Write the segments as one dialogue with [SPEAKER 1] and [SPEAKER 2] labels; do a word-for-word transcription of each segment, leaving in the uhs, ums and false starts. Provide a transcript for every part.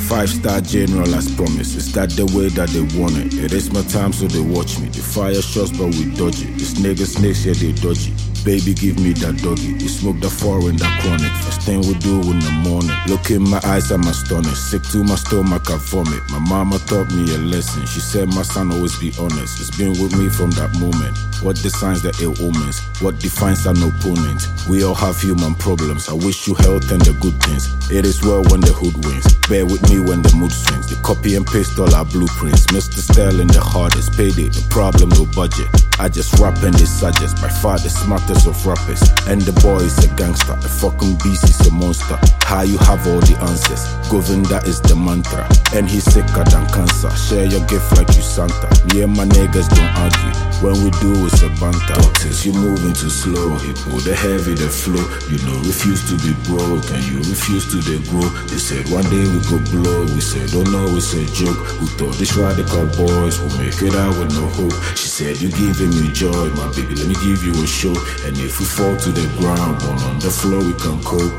[SPEAKER 1] Five-star general as promised. Is that the way that they want it? It is my time, so they watch me. They fire shots, but we dodge it. These niggas snakes, yeah, they dodgy. Baby, give me that doggy. You smoke that foreign, that chronic. First thing we do in the morning. Look in my eyes, I'm astonished. Sick to my stomach, I vomit. My mama taught me a lesson. She said, my son, always be honest. It's been with me from that moment. What defines the ill omens? What defines an opponent? We all have human problems. I wish you health and the good things. It is well when the hood wins. Bear with me when the mood swings. They copy and paste all our blueprints. Mister Sterling, the hardest. Payday, the problem, no budget. I just rap and they suggest. By far the smartest of rappers. And the boy is a gangster. The fucking beast is a monster. How you have all the answers? Govinda is the mantra. And he's sicker than cancer. Share your gift like you Santa. Me and my niggas don't argue. When we do it's a banter. Doctors, you moving too slow. Hippo, the heavy, the flow. You know, refuse to be broke. And you refuse to they grow. They said one day we go blow. We said, don't know, it's a joke. Who thought these radical boys will make it out with no hope? She said, you giving me joy, my baby, let me give you a show. And if we fall to the ground, one on the floor we can cope.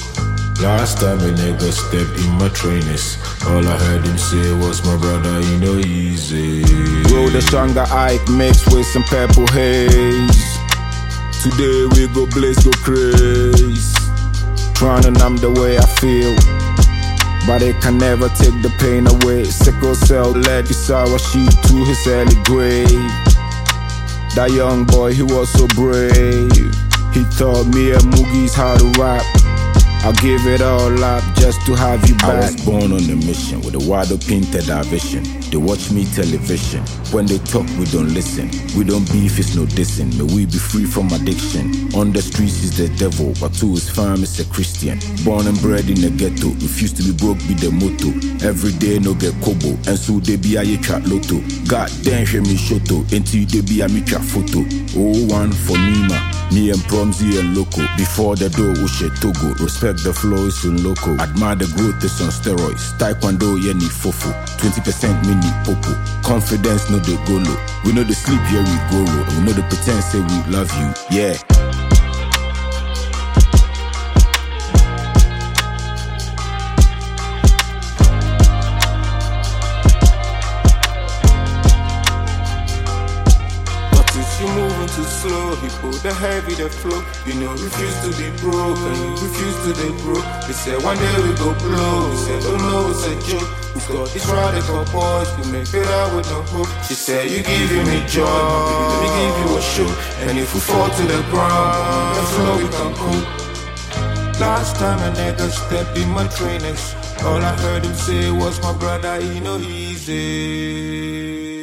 [SPEAKER 1] Last time a nigga stepped in my trainers, all I heard him say was, my brother, you know easy. Roll the stronger Ike mixed with some purple haze. Today we go blaze, go craze. Trying to numb the way I feel, but it can never take the pain away. Sickle cell led Isara sheep to his early grave. That young boy, he was so brave. He taught me and Moogie's how to rap. I'll give it all up just to have you back. I was born on a mission with a wide open vision. They watch me television. When they talk, we don't listen. We don't beef, it's no dissing. May we be free from addiction. On the streets is the devil, but to his fam is a Christian. Born and bred in the ghetto, refuse to be broke be the motto. Every day no get kobo, and so they be a ye trap lotto. God damn, hear me shoto, until they be a me trap photo. Oh one for Nima, me and Promzy and Loco. Before the door, Ushe Togo. Respect the flow is on loco. Admire the growth is on steroids. Taekwondo, yeah, need fofo. twenty percent mini popo. Confidence, no they go low. We know the sleep, here we go low. We know the pretend, say we love you, yeah. You moving too slow, Hippo, the heavy, the flow. You know, refuse to be broke, and you refuse to they grow. They said one day we go blow. We said, don't know, it's a joke. We got these radical boys, we make it out with no hope. She said, you giving me joy, baby, let me give you a show. And if we fall to the ground, on the floor we can cope. Last time a nigga stepped in my trainers, all I heard him say was, my brother, you know easy.